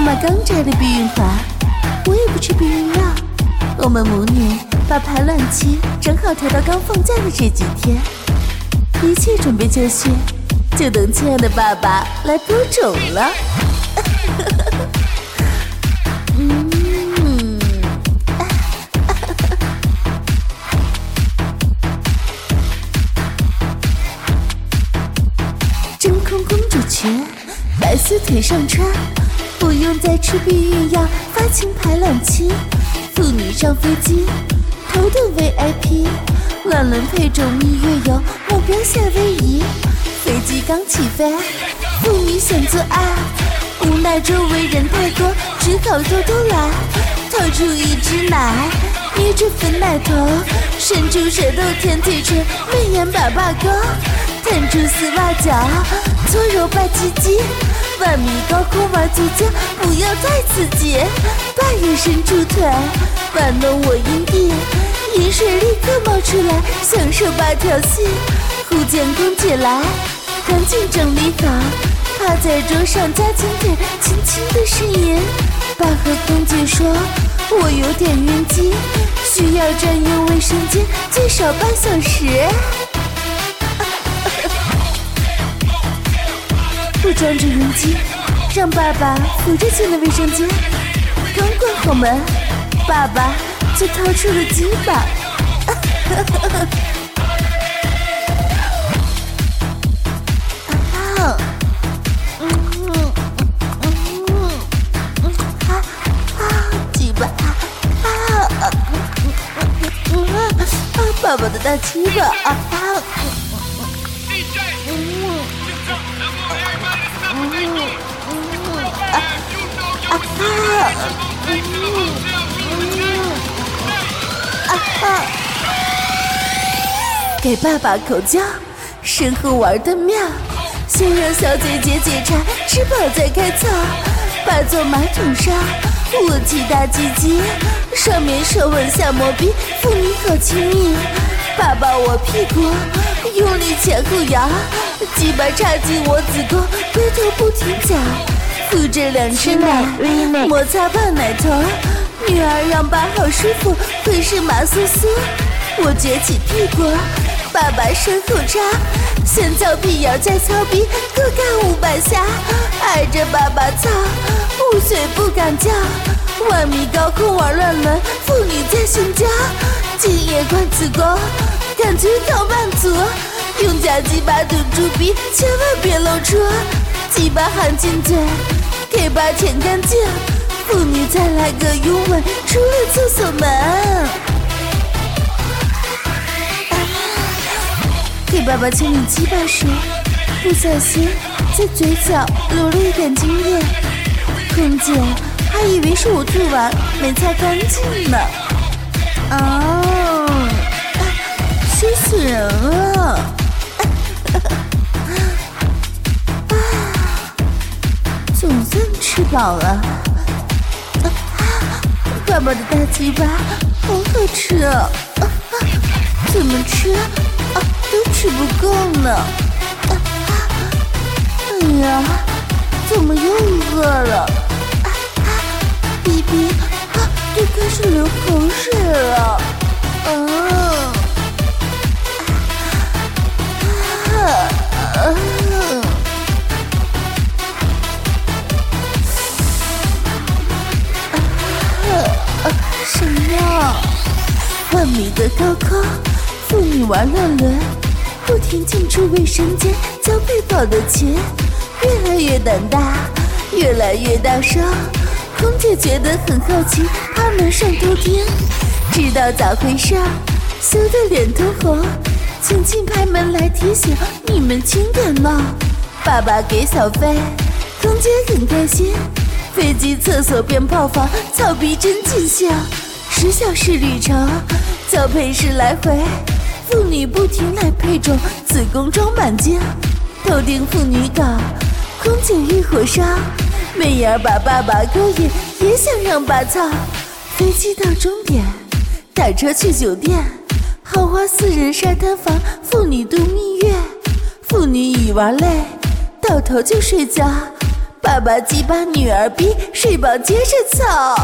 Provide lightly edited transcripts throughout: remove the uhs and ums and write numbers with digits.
妈刚摘了避孕环，我也不吃避孕药。我们母女把排卵期正好调到刚放假的这几天，一切准备就绪，就等亲爱的爸爸来播种了。真空公主裙，白丝腿上穿，不用再吃避孕药，发情排卵期。妇女上飞机，头等 VIP， 乱伦配种蜜月游，目标夏威夷。飞机刚起飞，妇女想做爱，无奈周围人太多，只好偷偷来，掏出一只奶，捏着粉奶头，伸出舌头舔嘴唇，媚眼把把勾，探出丝袜脚，搓揉吧唧唧。万米高空玩足球，不要太刺激，大人伸出腿，玩弄我阴蒂，饮水立刻冒出来，享受8条戏。护监空姐来，赶紧整理好，趴在桌上夹紧腿，轻轻的呻吟。爸和空姐说，我有点晕机，需要占用卫生间最少半小时。不装着晕机，让爸爸扶着进了卫生间。刚关好门，爸爸就掏出了鸡巴。鸡巴，爸爸的大鸡巴啊！给爸爸口交，身后玩得妙，先让小姐姐解馋，吃饱再开操。爸坐马桶上，我骑大鸡鸡，上面手吻下磨逼，妇女好亲密。爸抱我屁股，用力前后摇，鸡巴插进我子宫，龟头不停搅，扶着2只奶，摩擦棒奶头。女儿让爸好舒服，浑身麻酥酥。我撅起屁股，爸爸身后插，先操屁眼再操逼，各干500下，挨着爸爸操，5岁不敢叫。万米高空玩乱伦，妇女在性交，今夜灌子宫，感觉到满足。用假鸡巴堵住逼，千万别露出，鸡巴含进嘴，给爸舔干净。妇女再来个拥吻，出了厕所门。给爸爸清理鸡巴时，不小心在嘴角留了一点精液，空姐还以为是我吐完没擦干净呢。羞死人了！总算吃饱了。爸爸的大鸡巴好好吃啊！怎么吃都吃不够呢。哎呀，怎么又饿了？逼逼都开始流口水了。什么？1米的高空，妇女玩乱伦，不停进出卫生间，交配跑的勤，越来越胆大，越来越大声。空姐觉得很好奇，趴门上偷听，知道咋回事，羞得脸通红，轻轻拍门来提醒你们轻点闹。爸爸给小费，空姐很开心。飞机厕所变炮房，操逼真尽兴。10小时旅程，交配时来回，妇女不停来配种，子宫装满精。头顶妇女搞，空姐欲火烧，媚眼把爸爸勾引，也想让爸操。飞机到终点，打车去酒店，豪华4人沙滩房，妇女度蜜月。妇女已玩累，到头就睡觉。 爸爸鸡巴女儿逼，睡饱接着操。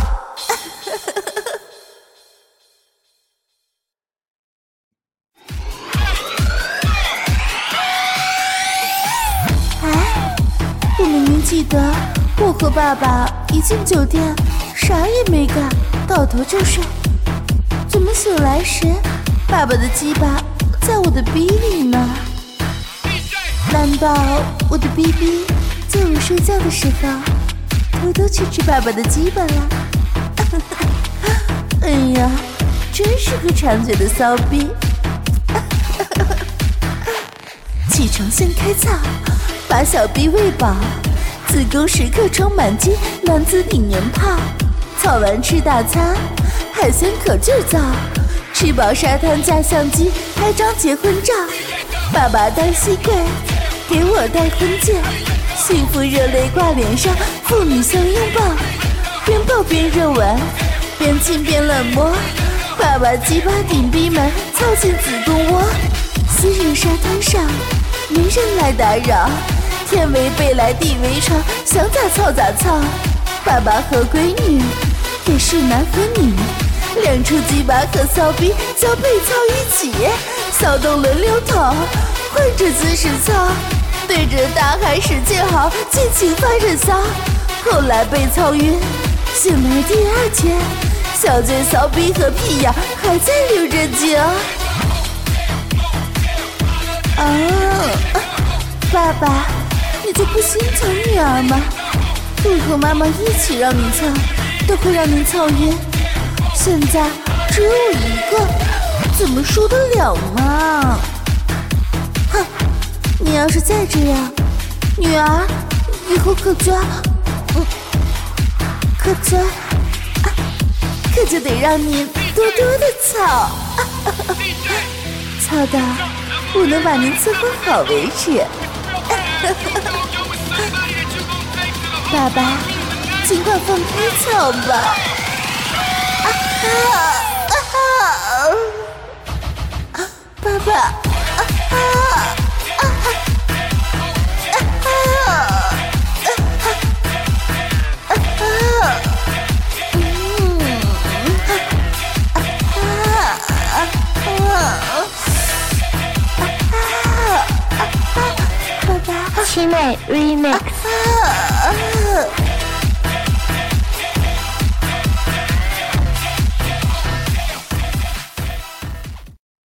哎，我明明记得我和爸爸一进酒店啥也没干，倒头就睡，怎么醒来时爸爸的鸡巴在我的逼里呢？难道我的逼逼在我睡觉的时候偷偷去吃爸爸的鸡巴了？哎呀，真是个馋嘴的骚逼！起床先开操，把小逼喂饱，子宫时刻装满精，卵子里年泡。操完吃大餐，海鲜可劲造，吃饱沙滩架相机，拍张结婚照。爸爸单膝跪，给我戴婚戒，幸福热泪挂脸上，父女相拥抱，边抱边热吻，边亲边冷漠。爸爸鸡巴顶逼门，操进子宫窝，私人沙滩上没人来打扰，天为被来地为床，想咋操咋操。爸爸和闺女也是男和女，两处鸡巴和骚逼交配操一起，骚动轮流投，换着姿势操，对着大海使劲嚎，尽情发热骚。后来被操晕，醒来第二天，小嘴骚逼和屁眼还在流着精。爸爸，你就不心疼女儿吗？我和妈妈一起让你操，都会让您操晕，现在只有我一个，怎么受得了呢？哼，你要是再这样，女儿以后可就可就得让你多多的操，操到我能把您伺候好为止。爸爸，尽快放开操吧！爸爸， 七妹 Remix。